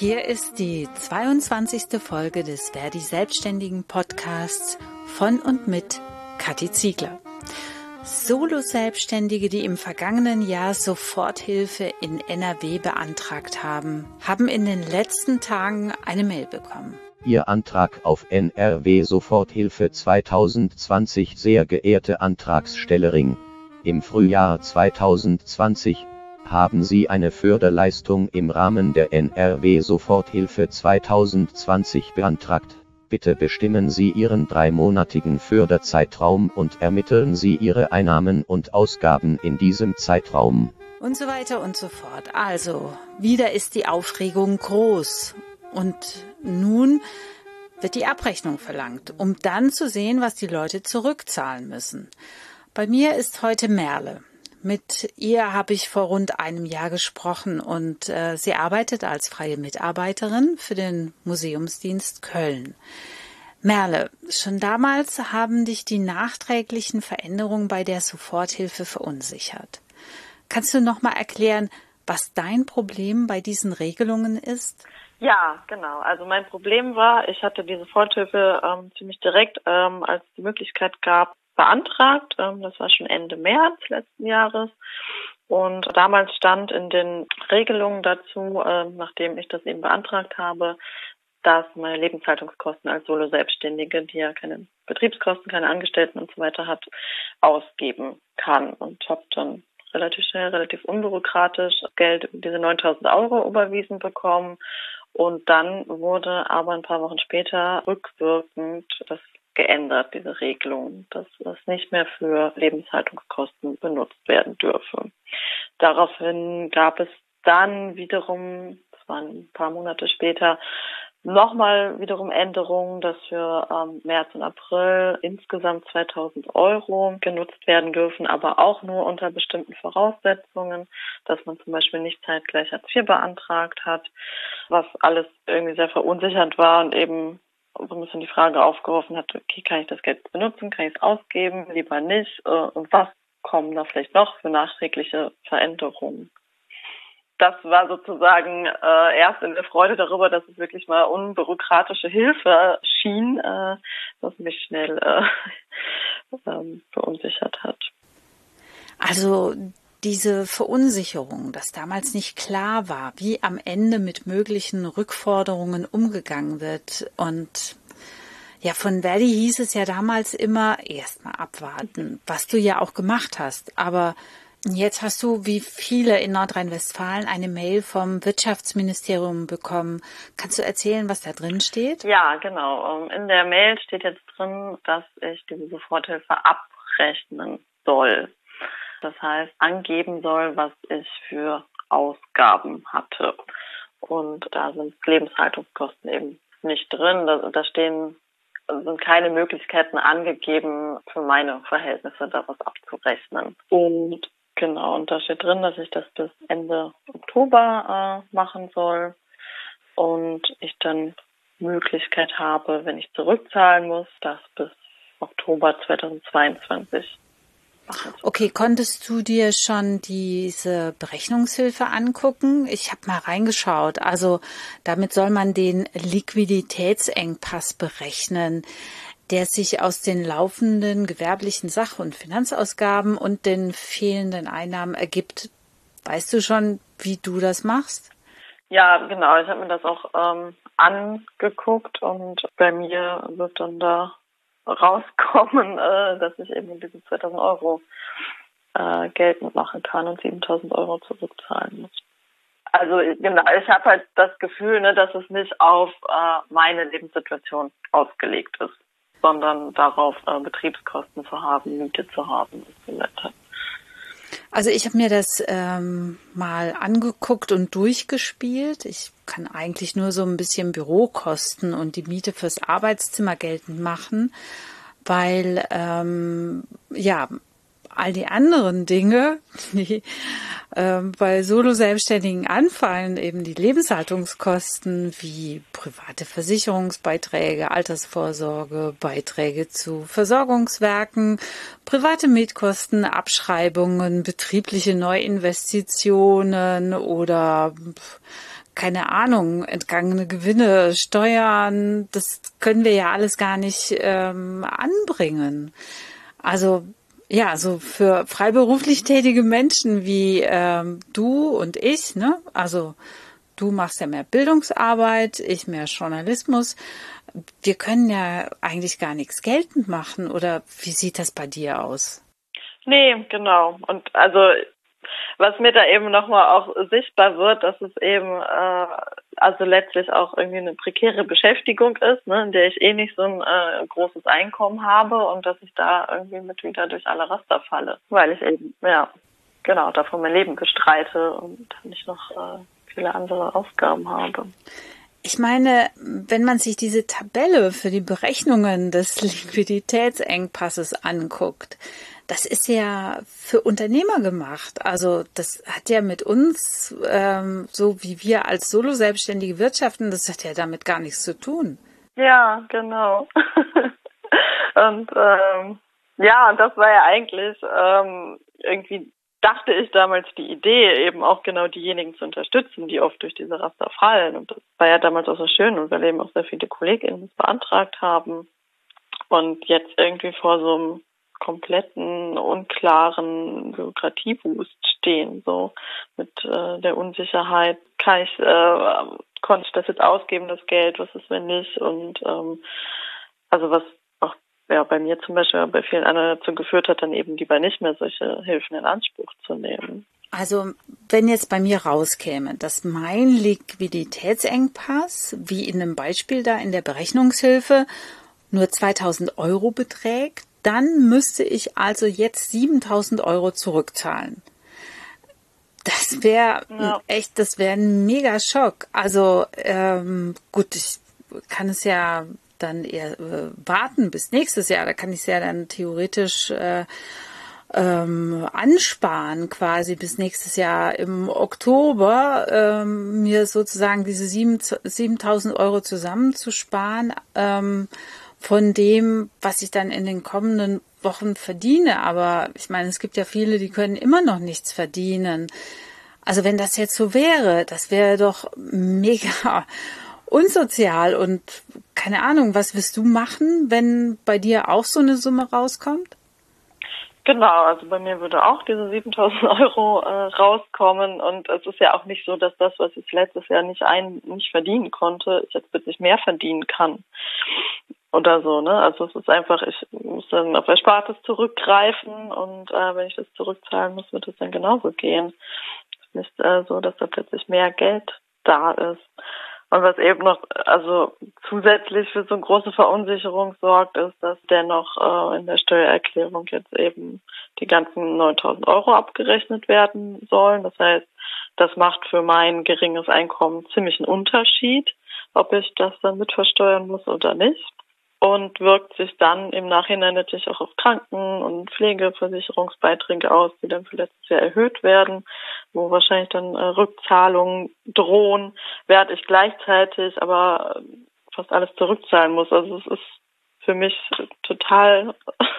Hier ist die 22. Folge des Verdi Selbstständigen Podcasts von und mit Kathi Ziegler. Solo-Selbstständige, die im vergangenen Jahr Soforthilfe in NRW beantragt haben, haben in den letzten Tagen eine Mail bekommen. Ihr Antrag auf NRW Soforthilfe 2020, sehr geehrte Antragstellerin. Im Frühjahr 2020 haben Sie eine Förderleistung im Rahmen der NRW Soforthilfe 2020 beantragt. Bitte bestimmen Sie Ihren 3-monatigen Förderzeitraum und ermitteln Sie Ihre Einnahmen und Ausgaben in diesem Zeitraum. Und so weiter und so fort. Also, wieder ist die Aufregung groß. Und nun wird die Abrechnung verlangt, um dann zu sehen, was die Leute zurückzahlen müssen. Bei mir ist heute Merle. Mit ihr habe ich vor rund einem Jahr gesprochen und sie arbeitet als freie Mitarbeiterin für den Museumsdienst Köln. Merle, schon damals haben dich die nachträglichen Veränderungen bei der Soforthilfe verunsichert. Kannst du noch mal erklären, was dein Problem bei diesen Regelungen ist? Ja, genau. Also mein Problem war, ich hatte diese Soforthilfe ziemlich direkt, als die Möglichkeit gab, beantragt. Das war schon Ende März letzten Jahres. Und damals stand in den Regelungen dazu, nachdem ich das eben beantragt habe, dass meine Lebenshaltungskosten als Solo-Selbstständige, die ja keine Betriebskosten, keine Angestellten und so weiter hat, ausgeben kann. Und habe dann relativ schnell, relativ unbürokratisch Geld, diese 9.000 € überwiesen bekommen. Und dann wurde aber ein paar Wochen später rückwirkend das geändert, diese Regelung, dass das nicht mehr für Lebenshaltungskosten benutzt werden dürfe. Daraufhin gab es dann wiederum, das waren ein paar Monate später, nochmal wiederum Änderungen, dass für März und April insgesamt 2.000 € genutzt werden dürfen, aber auch nur unter bestimmten Voraussetzungen, dass man zum Beispiel nicht zeitgleich Hartz IV beantragt hat, was alles irgendwie sehr verunsichernd war und eben so ein bisschen die Frage aufgeworfen hat, okay, kann ich das Geld benutzen, kann ich es ausgeben, lieber nicht, und was kommen da vielleicht noch für nachträgliche Veränderungen? Das war sozusagen erst in der Freude darüber, dass es wirklich mal unbürokratische Hilfe schien, was mich schnell verunsichert hat. Also diese Verunsicherung, dass damals nicht klar war, wie am Ende mit möglichen Rückforderungen umgegangen wird. Und ja, von Verdi hieß es ja damals immer, erstmal abwarten, was du ja auch gemacht hast. Aber jetzt hast du, wie viele in Nordrhein-Westfalen, eine Mail vom Wirtschaftsministerium bekommen. Kannst du erzählen, was da drin steht? Ja, genau. In der Mail steht jetzt drin, dass ich diese Soforthilfe abrechnen soll. Das heißt, angeben soll, was ich für Ausgaben hatte. Und da sind Lebenshaltungskosten eben nicht drin. Da sind keine Möglichkeiten angegeben, für meine Verhältnisse daraus abzurechnen. Und genau, und da steht drin, dass ich das bis Ende Oktober machen soll und ich dann Möglichkeit habe, wenn ich zurückzahlen muss, das bis Oktober 2022 machen. Okay, konntest du dir schon diese Berechnungshilfe angucken? Ich habe mal reingeschaut. Also damit soll man den Liquiditätsengpass berechnen, der sich aus den laufenden gewerblichen Sach- und Finanzausgaben und den fehlenden Einnahmen ergibt. Weißt du schon, wie du das machst? Ja, genau. Ich habe mir das auch angeguckt und bei mir wird dann da rauskommen, dass ich eben diese 2.000 € geltend machen kann und 7.000 € zurückzahlen muss. Also genau, ich habe halt das Gefühl, dass es nicht auf meine Lebenssituation ausgelegt ist, sondern darauf, Betriebskosten zu haben, Miete zu haben und so weiter. Also ich habe mir das mal angeguckt und durchgespielt. Ich kann eigentlich nur so ein bisschen Bürokosten und die Miete fürs Arbeitszimmer geltend machen, weil all die anderen Dinge, die bei Solo-Selbstständigen anfallen, eben die Lebenshaltungskosten wie private Versicherungsbeiträge, Altersvorsorge, Beiträge zu Versorgungswerken, private Mietkosten, Abschreibungen, betriebliche Neuinvestitionen oder keine Ahnung, entgangene Gewinne, Steuern, das können wir ja alles gar nicht anbringen. Also ja, so für freiberuflich tätige Menschen wie du und ich, ne? Also du machst ja mehr Bildungsarbeit, ich mehr Journalismus. Wir können ja eigentlich gar nichts geltend machen. Oder wie sieht das bei dir aus? Nee, genau. Und also was mir da eben nochmal auch sichtbar wird, dass es eben also letztlich auch irgendwie eine prekäre Beschäftigung ist, ne, in der ich eh nicht so ein großes Einkommen habe und dass ich da irgendwie mit wieder durch alle Raster falle, weil ich eben, ja, genau, davon mein Leben bestreite und nicht noch viele andere Aufgaben habe. Ich meine, wenn man sich diese Tabelle für die Berechnungen des Liquiditätsengpasses anguckt, das ist ja für Unternehmer gemacht. Also das hat ja mit uns, so wie wir als Solo-Selbstständige wirtschaften, das hat ja damit gar nichts zu tun. Ja, genau. Und ja, und das war ja eigentlich irgendwie, dachte ich damals, die Idee, eben auch genau diejenigen zu unterstützen, die oft durch diese Raster fallen. Und das war ja damals auch so schön und weil eben auch sehr viele KollegInnen das beantragt haben. Und jetzt irgendwie vor so einem kompletten, unklaren Bürokratiewust stehen, so mit der Unsicherheit, konnte ich das jetzt ausgeben, das Geld, was ist, wenn nicht? Und also was auch ja bei mir zum Beispiel, bei vielen anderen dazu geführt hat, dann eben lieber nicht mehr solche Hilfen in Anspruch zu nehmen. Also wenn jetzt bei mir rauskäme, dass mein Liquiditätsengpass, wie in einem Beispiel da in der Berechnungshilfe, nur 2.000 € beträgt, dann müsste ich also jetzt 7.000 € zurückzahlen. Das wäre echt, das wäre ein Megaschock. Also gut, ich kann es ja dann eher warten bis nächstes Jahr. Da kann ich es ja dann theoretisch ansparen, quasi bis nächstes Jahr im Oktober, mir sozusagen diese 7.000 € zusammenzusparen, von dem, was ich dann in den kommenden Wochen verdiene. Aber ich meine, es gibt ja viele, die können immer noch nichts verdienen. Also wenn das jetzt so wäre, das wäre doch mega unsozial. Und keine Ahnung, was wirst du machen, wenn bei dir auch so eine Summe rauskommt? Genau, also bei mir würde auch diese 7.000 € rauskommen und es ist ja auch nicht so, dass das, was ich letztes Jahr nicht verdienen konnte, ich jetzt plötzlich mehr verdienen kann oder so, ne? Also es ist einfach, ich muss dann auf Erspartes zurückgreifen und wenn ich das zurückzahlen muss, wird es dann genauso gehen. Es ist nicht so, dass da plötzlich mehr Geld da ist. Und was eben noch, also zusätzlich für so eine große Verunsicherung sorgt, ist, dass dennoch in der Steuererklärung jetzt eben die ganzen 9.000 € abgerechnet werden sollen. Das heißt, das macht für mein geringes Einkommen ziemlich einen Unterschied, ob ich das dann mitversteuern muss oder nicht. Und wirkt sich dann im Nachhinein natürlich auch auf Kranken- und Pflegeversicherungsbeiträge aus, die dann für letztes Jahr erhöht werden, wo wahrscheinlich dann Rückzahlungen drohen, während ich gleichzeitig aber fast alles zurückzahlen muss. Also es ist für mich total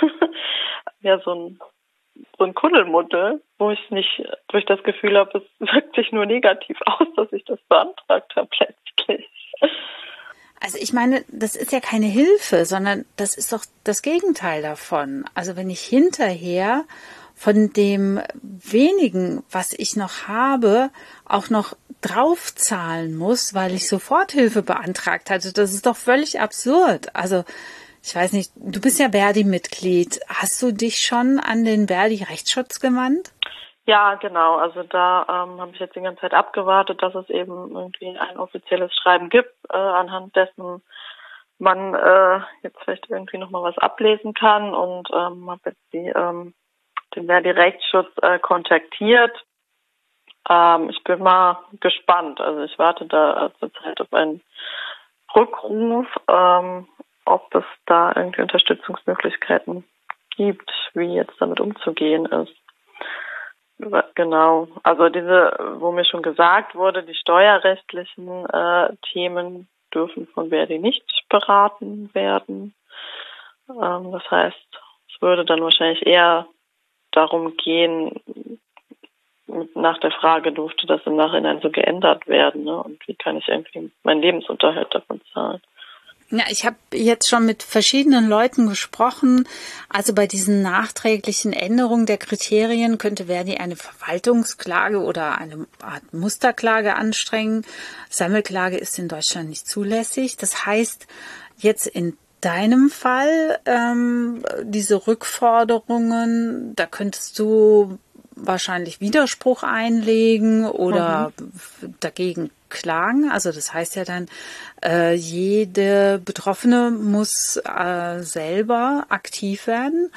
ja so ein Kuddelmuddel, wo ich das Gefühl habe, es wirkt sich nur negativ aus, dass ich das beantragt habe letztlich. Also ich meine, das ist ja keine Hilfe, sondern das ist doch das Gegenteil davon. Also wenn ich hinterher von dem wenigen, was ich noch habe, auch noch draufzahlen muss, weil ich Soforthilfe beantragt hatte, das ist doch völlig absurd. Also ich weiß nicht, du bist ja Verdi-Mitglied. Hast du dich schon an den Verdi-Rechtsschutz gewandt? Ja, genau. Also da habe ich jetzt die ganze Zeit abgewartet, dass es eben irgendwie ein offizielles Schreiben gibt, anhand dessen man jetzt vielleicht irgendwie nochmal was ablesen kann und habe jetzt den Verdi-Rechtsschutz kontaktiert. Ich bin mal gespannt. Also ich warte da zurzeit auf einen Rückruf, ob es da irgendwie Unterstützungsmöglichkeiten gibt, wie jetzt damit umzugehen ist. Genau, also wo mir schon gesagt wurde, die steuerrechtlichen Themen dürfen von Verdi nicht beraten werden. Das heißt, es würde dann wahrscheinlich eher darum gehen, nach der Frage, durfte das im Nachhinein so geändert werden, ne? Und wie kann ich irgendwie meinen Lebensunterhalt davon zahlen? Ja, ich habe jetzt schon mit verschiedenen Leuten gesprochen. Also bei diesen nachträglichen Änderungen der Kriterien könnte Verdi eine Verwaltungsklage oder eine Art Musterklage anstrengen. Sammelklage ist in Deutschland nicht zulässig. Das heißt, jetzt in deinem Fall, diese Rückforderungen, da könntest du wahrscheinlich Widerspruch einlegen oder dagegen klagen. Also das heißt ja dann, jede Betroffene muss selber aktiv werden.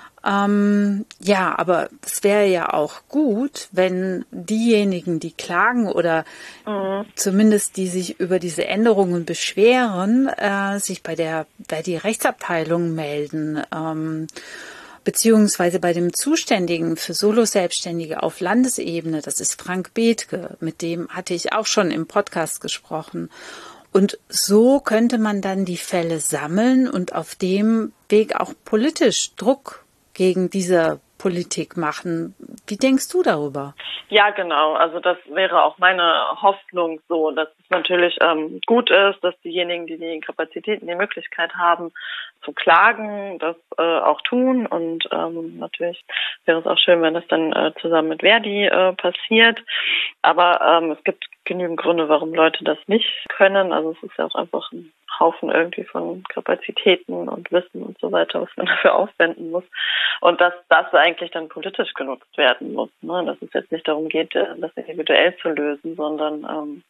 Ja, aber es wäre ja auch gut, wenn diejenigen, die klagen oder zumindest die sich über diese Änderungen beschweren, sich bei der Verdi-Rechtsabteilung melden, beziehungsweise bei dem Zuständigen für Solo-Selbstständige auf Landesebene, das ist Frank Bethke, mit dem hatte ich auch schon im Podcast gesprochen. Und so könnte man dann die Fälle sammeln und auf dem Weg auch politisch Druck gegen diese Politik machen. Wie denkst du darüber? Ja, genau. Also das wäre auch meine Hoffnung so, dass es natürlich gut ist, dass diejenigen, die die Kapazitäten, die Möglichkeit haben, zu klagen, das auch tun. Und natürlich wäre es auch schön, wenn das dann zusammen mit Verdi passiert. Aber es gibt genügend Gründe, warum Leute das nicht können. Also es ist ja auch einfach ein Haufen irgendwie von Kapazitäten und Wissen und so weiter, was man dafür aufwenden muss. Und dass das eigentlich dann politisch genutzt werden muss. Ne? Dass es jetzt nicht darum geht, das individuell zu lösen, sondern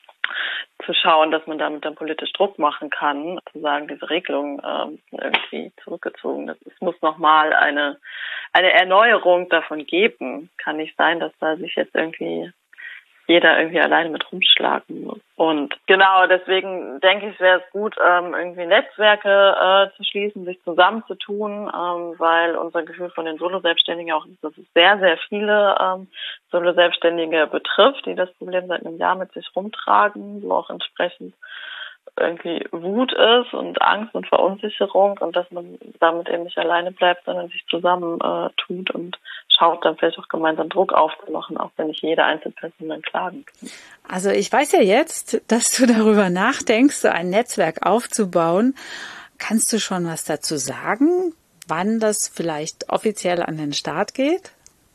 zu schauen, dass man damit dann politisch Druck machen kann, zu sagen, diese Regelung irgendwie zurückgezogen. Es muss nochmal eine Erneuerung davon geben. Kann nicht sein, dass da sich jetzt jeder irgendwie alleine mit rumschlagen muss. Und genau, deswegen denke ich, wäre es gut, irgendwie Netzwerke zu schließen, sich zusammenzutun, weil unser Gefühl von den Solo-Selbstständigen auch ist, dass es sehr, sehr viele Solo-Selbstständige betrifft, die das Problem seit einem Jahr mit sich rumtragen, wo auch entsprechend irgendwie Wut ist und Angst und Verunsicherung und dass man damit eben nicht alleine bleibt, sondern sich zusammen tut und schaut, dann vielleicht auch gemeinsam Druck aufzumachen, auch wenn nicht jede Einzelperson dann klagen kann. Also ich weiß ja jetzt, dass du darüber nachdenkst, so ein Netzwerk aufzubauen. Kannst du schon was dazu sagen, wann das vielleicht offiziell an den Start geht?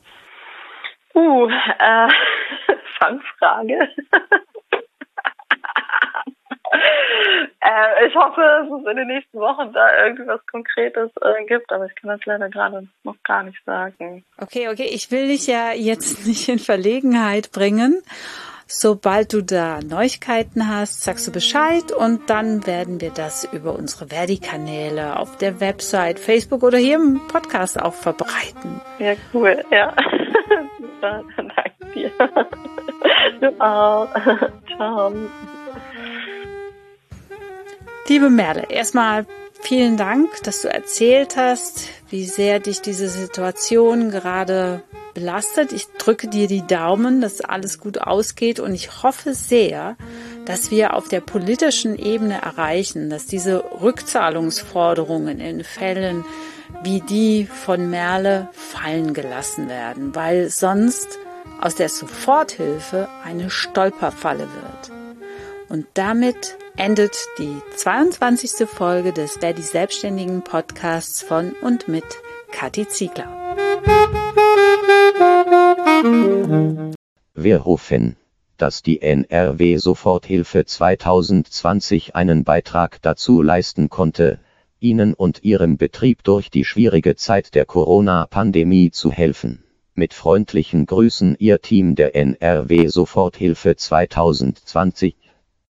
Fangfrage. Ich hoffe, dass es in den nächsten Wochen da irgendwas Konkretes gibt, aber ich kann das leider gerade noch gar nicht sagen. Okay, ich will dich ja jetzt nicht in Verlegenheit bringen. Sobald du da Neuigkeiten hast, sagst du Bescheid und dann werden wir das über unsere Verdi-Kanäle auf der Website, Facebook oder hier im Podcast auch verbreiten. Ja, cool, ja. Super, danke dir. Du auch. Ciao. Liebe Merle, erstmal vielen Dank, dass du erzählt hast, wie sehr dich diese Situation gerade belastet. Ich drücke dir die Daumen, dass alles gut ausgeht und ich hoffe sehr, dass wir auf der politischen Ebene erreichen, dass diese Rückzahlungsforderungen in Fällen wie die von Merle fallen gelassen werden, weil sonst aus der Soforthilfe eine Stolperfalle wird. Und damit endet die 22. Folge des Verdi Selbstständigen Podcasts von und mit Kathi Ziegler. Wir hoffen, dass die NRW Soforthilfe 2020 einen Beitrag dazu leisten konnte, Ihnen und Ihrem Betrieb durch die schwierige Zeit der Corona-Pandemie zu helfen. Mit freundlichen Grüßen Ihr Team der NRW Soforthilfe 2020.